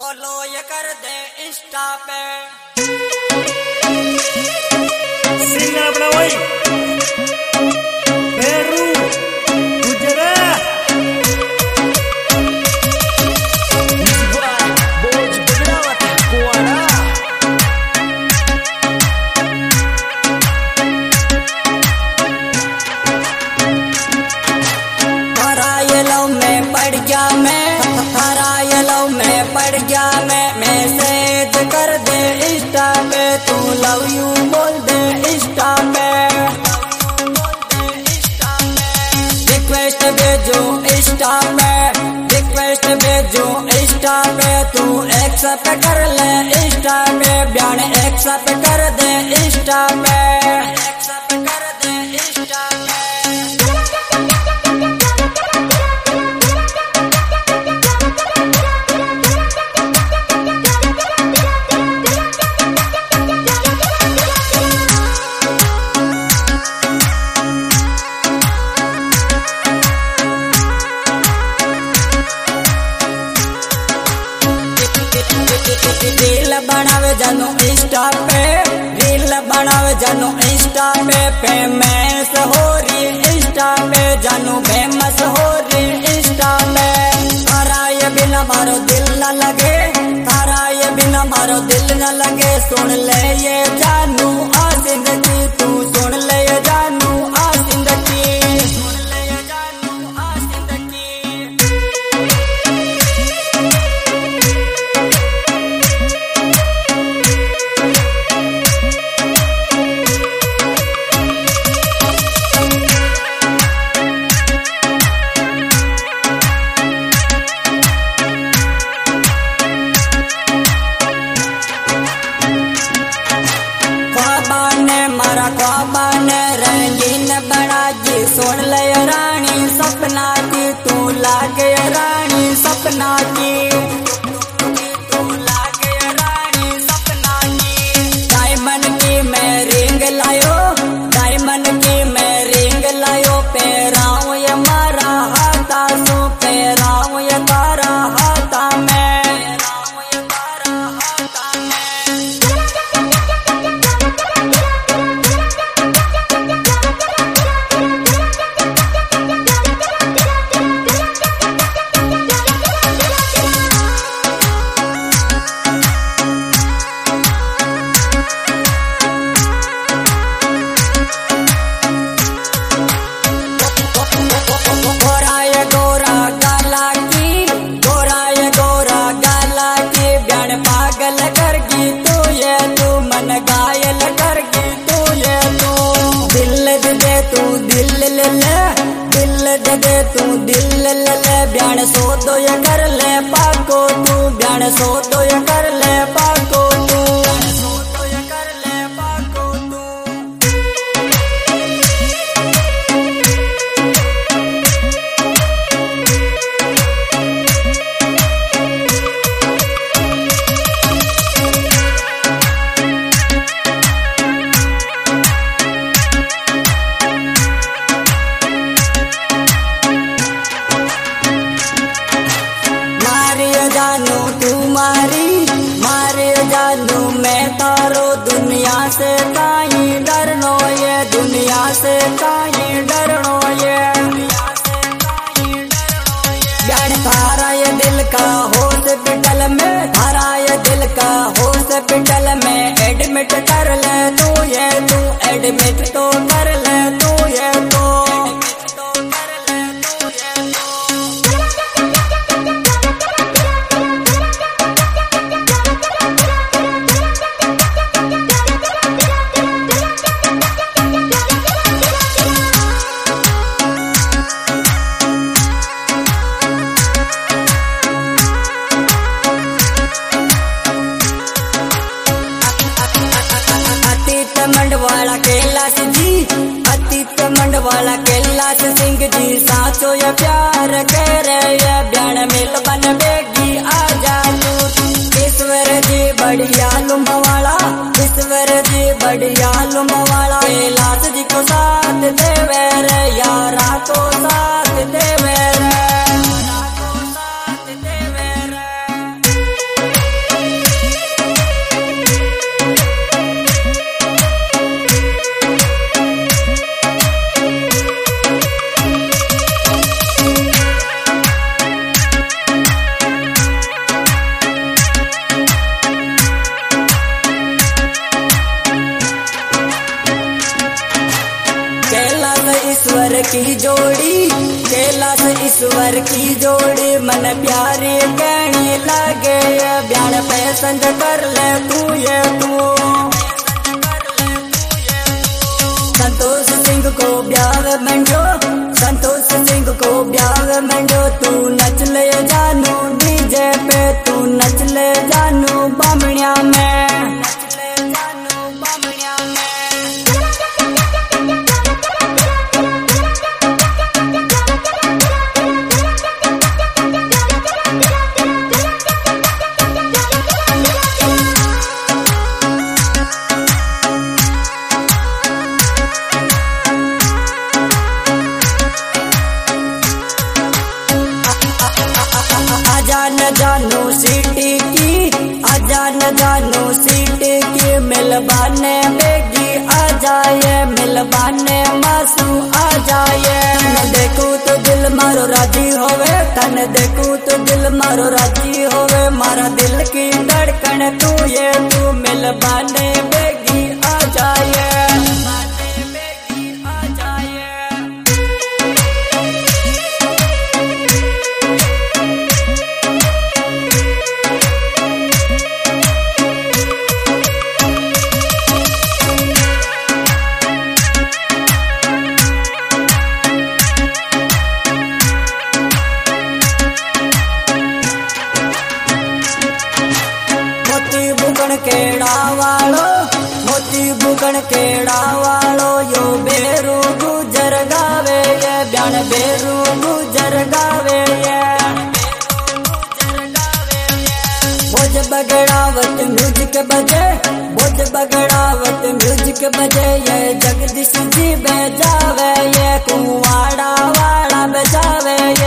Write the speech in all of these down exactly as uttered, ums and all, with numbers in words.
Follow ये कर दे insta पे singer अपना वही पेरू गुजरात बोझ बदलावत कुआरा हरा ये लव में पड़ गया मैं हरा ये लव में पड़ गया मैं मैसेज कर दे इंस्टा पे तू लव यू बोल दे इंस्टा पे रिक्वेस्ट भेजो इंस्टा पे रिक्वेस्ट भेजो इंस्टा पे तू एक्सेप्ट कर ले इंस्टा पे बयान एक्सेप्ट कर दे इंस्टा पे एक्सेप्ट कर दे इंस्टा पे रील बनावे जानो इंस्टा पे रील बनावे जानो इंस्टा पे फेमस हो रही इंस्टा पे जानो फेमस हो रही इंस्टा पे तारा ये बिना मारो दिल न लगे तारा ये बिना मारो दिल न लगे सुन ले ये जानू आ जिंदगी तू सुन ले ये जानू आ जिंदगी सुन ले ये जानू आ जिंदगी मारा ख्वाबा ने रंगीन बना जी सुन ले रानी सपना की तू लागे रानी सपना की तू लागे रानी सपना की डायमंड की मैं रिंग लायो डायमंड की मैं रिंग लायो पैराऊं ये मारा हाथा सो पैराऊं ये तारा हाथा में पैराऊं ये तारा हाथा में पागल करगी तू ये तू मन घायल करगी तू ये तू दिल दे दे तू दिल ले ले दिल दे दे तू दिल ले ले बयान सो तो ये कर ले पाको तू बयान सो तो ये कर ले पाको तू सो तो ये कर ले पाको तू जानू तू मारी मारे जानू मैं तारो दुनिया से काई डरनो ये दुनिया से काई डरनो ये ज्ञान थारा ये दिल का हॉस्पिटल में थारा ये दिल का हॉस्पिटल में एडमिट कर ले तू ये तू एडमिट तो कर ले तू ये तो मंडवाला कैलाश जी अतीत मंडवाला कैलाश सिंह जी साचो ये प्यार कह रहे बयान मिल बन बेगी आ जा तू ईश्वर जी बढ़िया लुम्बवाला ईश्वर जी बढ़िया लुम्बवाला कैलाश जी को साथ देवे रे यारा को साथ देवे रे यारा को साथ देवे रे की जोड़ी कैलाश ईश्वर की जोड़ी मन प्यारी कहने लगे ब्यान पसंद कर ले तू ये तू संतोष सिंह को ब्याह मंडो संतोष सिंह को ब्याह मंडो तू नच ले जानू डीजे पे तू नच ले जानू बामणिया में न जानो सिटी की आजा न जानो सिटी की मिलबाने बेगी आ जाए मिलबाने मासू आ जाए तन देखूं तो दिल मारो राजी होवे तन देखूं तो दिल मारो राजी होवे मारा दिल की धड़कन तू ये तू मिलबाने बेगी आ जाए बुगण केड़ा वालो मोती बुगण केड़ा वालो यो बेरू गुजर गावे ये ब्यान बेरू गुजर गावे ये बोझ बगड़ावत म्यूजिक बजे बोझ बगड़ावत म्यूजिक बजे ये जगदीश जी बजावे ये कुवाड़ा वाड़ा बजावे ये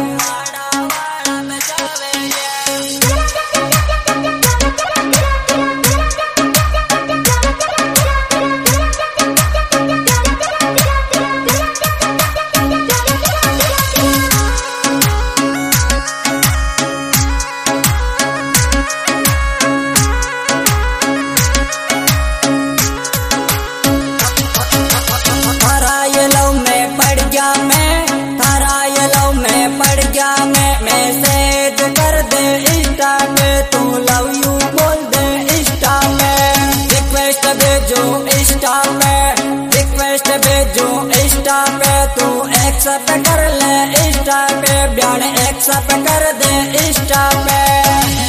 मैसेज कर दे इंस्टा पे तू लव यू बोल दे इंस्टा में रिक्वेस्ट भेजो इंस्टा पे रिक्वेस्ट भेजो इंस्टा पे तू एक्सेप्ट कर ले इंस्टा पे ब्यान एक्सेप्ट कर दे इंस्टा पे।